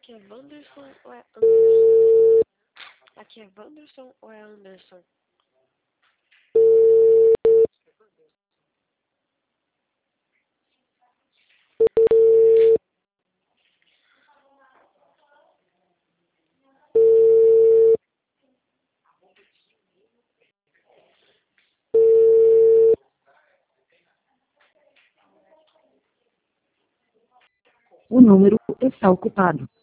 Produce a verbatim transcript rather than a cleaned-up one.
Aqui é Wanderson ou é Anderson? Aqui é Wanderson ou é Anderson? O número está ocupado.